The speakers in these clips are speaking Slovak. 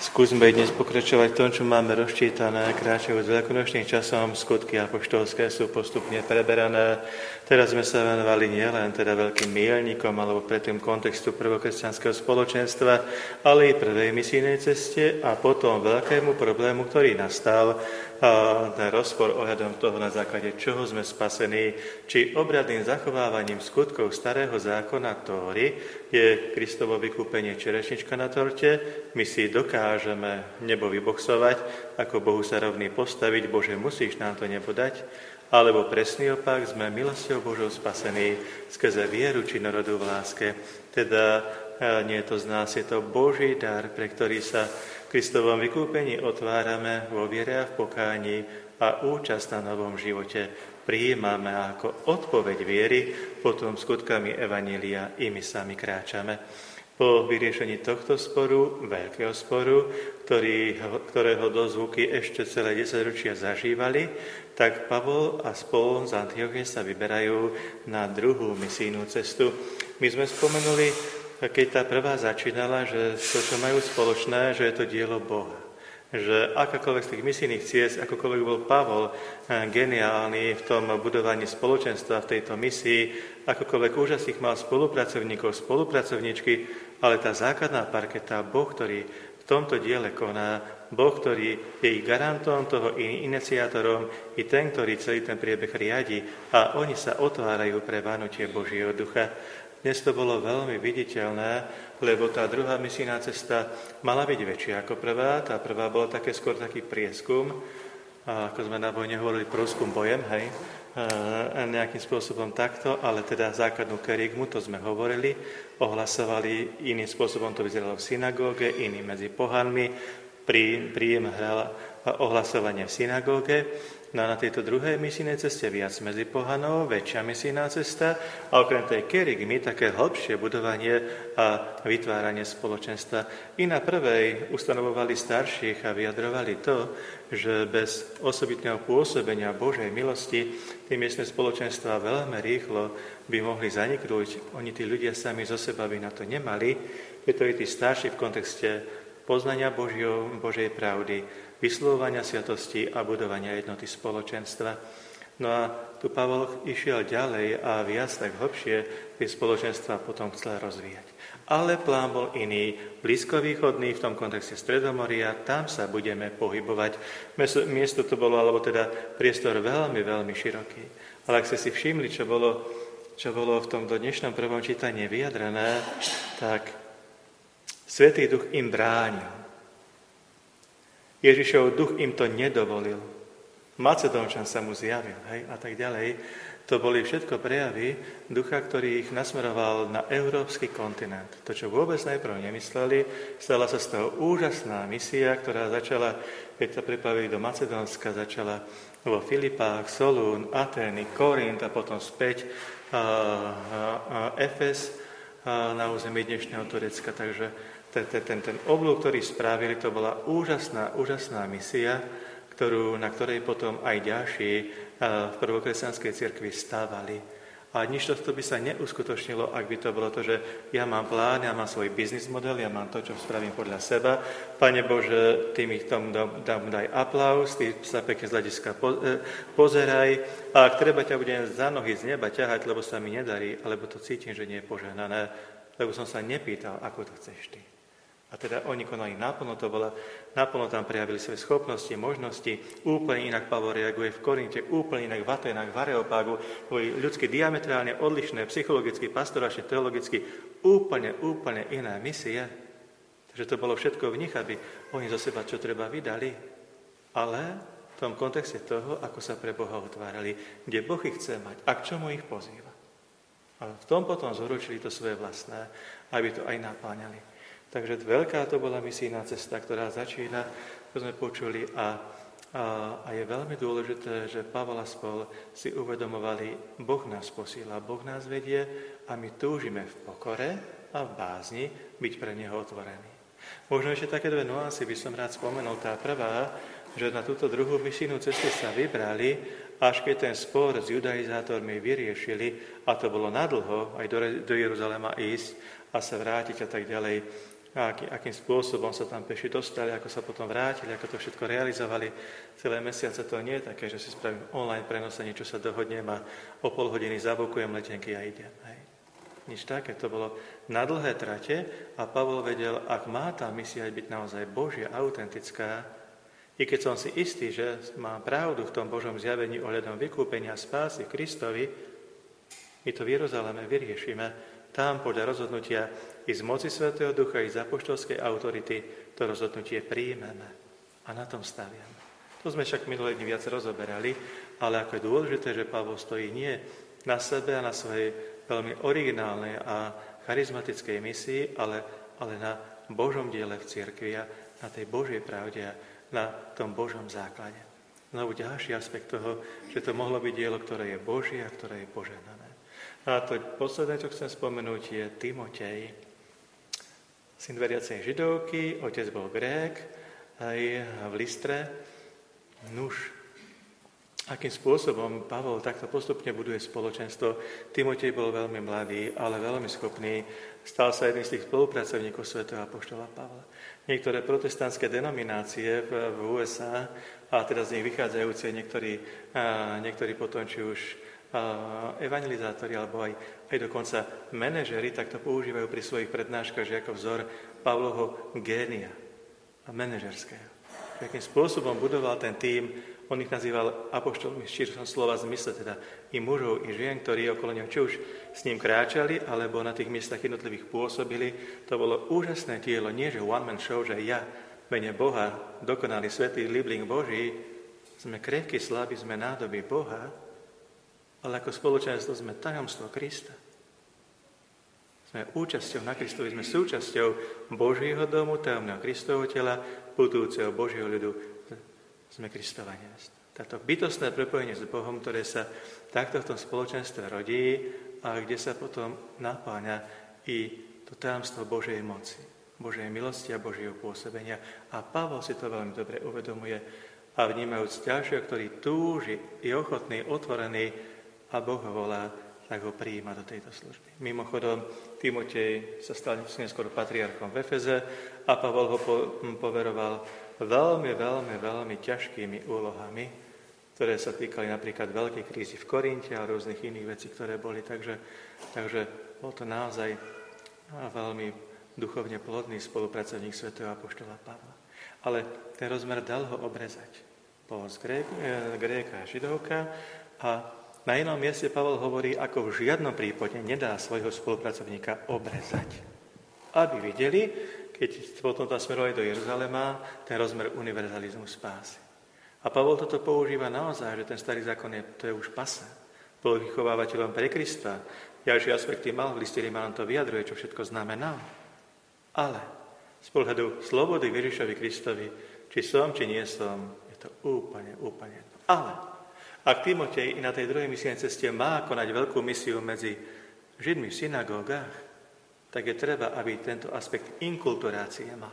Skúsme dnes pokračovať v tom, čo máme rozčítané, kráčajúc veľkonočným časom, skutky apoštolské sú postupne preberané. Teraz sme sa venovali nielen teda veľkým míľnikom alebo predtým kontextu prvokresťanského spoločenstva, ale i prvej misijnej ceste a potom veľkému problému, ktorý nastal, ten rozpor ohľadom toho, na základe čoho sme spasení, či obradným zachovávaním skutkov starého zákona Tóry je Kristovo vykúpenie čerešnička na torte, my si dokážeme nebo vyboxovať, ako Bohu sa rovný postaviť, Bože, musíš nám to nebo dať, alebo presný opak, sme milosťou Božou spasení skrze vieru činorodu v láske. Teda nie je to z nás, je to Boží dar, pre ktorý sa v Kristovom vykúpení otvárame vo viere a v pokáni a účasť na novom živote prijímame ako odpoveď viery, potom skutkami evanjelia i my sami kráčame. Po vyriešení tohto sporu, veľkého sporu, ktorého dozvuky ešte celé 10 ročia zažívali, tak Pavol a spolu z Antiochie sa vyberajú na druhú misijnú cestu. My sme spomenuli, keď tá prvá začínala, že to, čo majú spoločné, že je to dielo Boha. Že akákoľvek z tých misijných ciest, akokoľvek bol Pavol geniálny v tom budovaní spoločenstva v tejto misii, akokoľvek úžasných mal spolupracovníkov, spolupracovníčky, ale tá základná parketa, Boh, ktorý v tomto diele koná, Boh, ktorý je ich garantom, toho iniciátorom, i ten, ktorý celý ten priebeh riadi a oni sa otvárajú pre vanutie Božieho ducha. Dnes to bolo veľmi viditeľné, lebo tá druhá misijná cesta mala byť väčšia ako prvá. Tá prvá bola skôr taký prieskum, ako sme na vojne hovorili, prúskum bojem, hej, nejakým spôsobom takto, ale teda základnú kerygmu, to sme hovorili, ohlasovali, iným spôsobom to vyzeralo v synagóge, iný medzi pohanmi, príjem hral ohlasovanie v synagóge. No a na tejto druhej misijnej ceste viac medzi pohanov, väčšia misijná cesta a okrem tej kerygmy také hlbšie budovanie a vytváranie spoločenstva. I na prvej ustanovovali starších a vyjadrovali to, že bez osobitného pôsobenia Božej milosti tie miestne spoločenstva veľmi rýchlo by mohli zaniknúť. Oni, tí ľudia sami zo seba by na to nemali. Je to i tí starší v kontexte poznania Božej pravdy, vyslovovania sviatosti a budovania jednoty spoločenstva. No a tu Pavol išiel ďalej a viac tak hlbšie tie spoločenstva potom chcel rozvíjať. Ale plán bol iný, blízkovýchodný, v tom kontexte Stredomoria, tam sa budeme pohybovať. Miesto to bolo, alebo teda priestor veľmi, veľmi široký. Ale ak ste si všimli, čo bolo v tomto dnešnom prvom čítaní vyjadrené, tak Svätý Duch im bránil. Ježišov duch im to nedovolil. Macedónčan sa mu zjavil, hej, a tak ďalej. To boli všetko prejavy ducha, ktorý ich nasmeroval na európsky kontinent. To, čo vôbec najprv nemysleli, stala sa z toho úžasná misia, ktorá začala, keď sa preplavili do Macedónska, začala vo Filipách, Solún, Atény, Korint a potom späť Efes na území dnešného Turecka. Takže ten oblúk, ktorý spravili, to bola úžasná misia, na ktorej potom aj ďalší v prvokresťanskej cirkvi stávali. A nič tohto by sa neuskutočnilo, ak by to bolo to, že ja mám plán, ja mám svoj biznis model, ja mám to, čo spravím podľa seba. Pane Bože, ty mi tomu daj aplauz, ty sa pekne z hľadiska pozeraj a ak treba ťa budem za nohy z neba ťahať, lebo sa mi nedarí, alebo to cítim, že nie je požehnané, lebo som sa nepýtal, ako to chceš ty. A teda oni konali naplno, naplno tam prejavili svoje schopnosti, možnosti, úplne inak Pavol reaguje v Korinte, úplne inak v Aténach, v Areopágu, boli ľudsky diametrálne odlišné, psychologicky, pastoračne, teologicky, úplne iná misia. Takže to bolo všetko v nich, aby oni zo seba čo treba vydali. Ale v tom kontexte toho, ako sa pre Boha otvárali, kde Boh ich chce mať a k čomu ich pozýva. A v tom potom zhorúčili to svoje vlastné, aby to aj napáňali. Takže veľká to bola misijná cesta, ktorá začína, to sme počuli, a je veľmi dôležité, že Pavol a spol si uvedomovali, Boh nás posíla, Boh nás vedie a my túžime v pokore a v bázni byť pre Neho otvorení. Možno ešte také dve nuancy by som rád spomenul. Tá prvá, že na túto druhú misijnú cestu sa vybrali, až keď ten spor s judaizátormi vyriešili, a to bolo nadlho, aj do Jeruzalema ísť a sa vrátiť a tak ďalej. a akým spôsobom sa tam peši dostali, ako sa potom vrátili, ako to všetko realizovali. Celé mesiace to nie je také, že si spravím online prenos a niečo sa dohodnem a o pol hodiny zabukujem letenky a idem. Hej. Nič také, to bolo na dlhé trate a Pavol vedel, ak má tá misia byť naozaj Božia, autentická, i keď som si istý, že mám pravdu v tom Božom zjavení ohľadom vykúpenia spásy v Kristovi, my to v Jeruzaleme vyriešime, tam podľa rozhodnutia i z moci Svätého Ducha, i z apoštolskej autority to rozhodnutie príjmeme a na tom staviame. To sme však minulé dni viac rozoberali, ale ako je dôležité, že Pavol stojí nie na sebe a na svojej veľmi originálnej a charizmatickej misii, ale na Božom diele v cirkvi a na tej Božej pravde a na tom Božom základe. Znovu ďalší aspekt toho, že to mohlo byť dielo, ktoré je Božie a ktoré je požehnané. A to posledné, čo chcem spomenúť, je Timotej. Syn veriacej Židovky, otec bol Grék, aj v Listre. Nuž, akým spôsobom Pavol takto postupne buduje spoločenstvo. Timotej bol veľmi mladý, ale veľmi schopný. Stal sa jedným z tých spolupracovníkov svätého apoštola Pavla. Niektoré protestantské denominácie v USA, a teda z nich vychádzajúce niektorí potom, či už evangelizátori alebo aj dokonca manažeri, tak to používajú pri svojich prednáškach, že ako vzor Pavlovho génia a manažerského. Akým spôsobom budoval ten tím, on ich nazýval apoštolmi v širšom slova zmysle, teda i mužov, i žien, ktorí okolo neho či už s ním kráčali, alebo na tých miestach jednotlivých pôsobili. To bolo úžasné dielo, nie že one-man show, že ja, mene Boha, dokonalý svätý libling Boží, sme krehkí, slabí, sme nádoby Boha, ale ako spoločenstvo sme tajomstvo Krista. Sme účasťou na Kristovi, sme súčasťou Božieho domu, tajomného Kristovho tela, putujúceho Božieho ľudu. Sme Kristova nevesta. Táto bytostné prepojenie s Bohom, ktoré sa takto v tom spoločenstve rodí a kde sa potom napáňa i to tajomstvo Božej moci, Božej milosti a Božieho pôsobenia. A Pavol si to veľmi dobre uvedomuje a vnímajúc ďalšieho, ktorý túži, je ochotný, otvorený, a Boh ho volá, tak ho prijíma do tejto služby. Mimochodom, Timotej sa stal neskôr patriarchom v Efeze a Pavol ho poveroval veľmi ťažkými úlohami, ktoré sa týkali napríklad veľkej krízy v Korinte a rôznych iných vecí, ktoré boli. Takže bol to naozaj veľmi duchovne plodný spolupracovník svätého apoštola Pavla. Ale ten rozmer dal ho obrezať. Bol z Gréka a Židovka a na inom mieste Pavol hovorí, ako v žiadnom prípade nedá svojho spolupracovníka obrezať. Aby videli, keď potom tam smerovali do Jeruzalema, ten rozmer univerzalizmu spásy. A Pavol toto používa naozaj, že ten starý zákon to je už pasa. Bol vychovávateľom pre Krista. Ďalšie aspekty mal, v liste Rimanom to vyjadruje, čo všetko znamená. Ale z pohľadu slobody Ježišovi Kristovi, či som, či nie som, je to úplne. Ale ak Timotej i na tej druhej misijnej ceste má konať veľkú misiu medzi Židmi v synagógach, tak je treba, aby tento aspekt inkulturácie mal.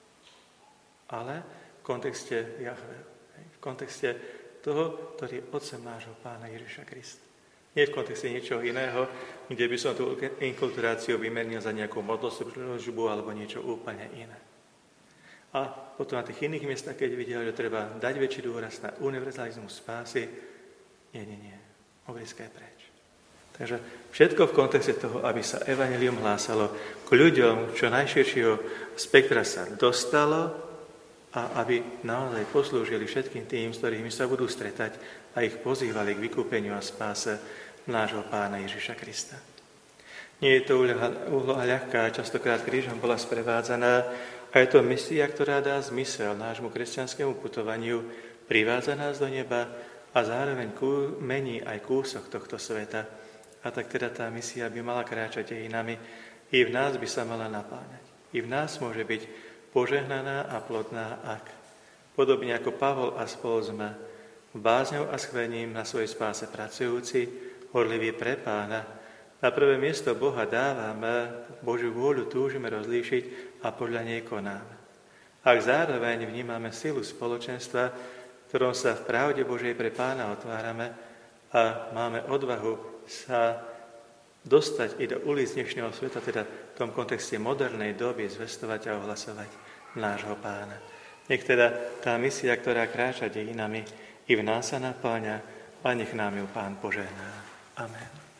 Ale v kontexte Jahveho, v kontexte toho, ktorý je otcom nášho Pána Ježiša Krista. Nie v kontexte niečoho iného, kde by som tú inkulturáciu vymenil za nejakú modloslužbu alebo niečo úplne iné. A potom na tých iných miestach, keď videl, že treba dať väčší dôraz na univerzalizmus spásy, nie, obrízka je preč. Takže všetko v kontexte toho, aby sa evanjelium hlásalo k ľuďom, čo najširšieho spektra sa dostalo a aby naozaj poslúžili všetkým tým, s ktorými sa budú stretať a ich pozývali k vykúpeniu a spáse nášho Pána Ježiša Krista. Nie je to úloha ľahká, častokrát krížom bola sprevádzaná a je to misia, ktorá dá zmysel nášmu kresťanskému putovaniu, privádza nás do neba a zároveň mení aj kúsok tohto sveta. A tak teda tá misia by mala kráčať dejinami, i v nás by sa mala napáňať. I v nás môže byť požehnaná a plodná, ak podobne ako Pavol a spol sme bázňou a schvením na svojej spáse pracujúci, horliví pre Pána. Na prvé miesto Boha dávame, Božiu vôľu túžime rozlíšiť a podľa nej konáme. Ak zároveň vnímame silu spoločenstva, ktorom sa v pravde Božej pre Pána otvárame a máme odvahu sa dostať i do ulic dnešného sveta, teda v tom kontexte modernej doby, zvestovať a ohlasovať nášho Pána. Nech teda tá misia, ktorá kráča dejinami, i v nás sa napĺňa a nech nám ju Pán požehná. Amen.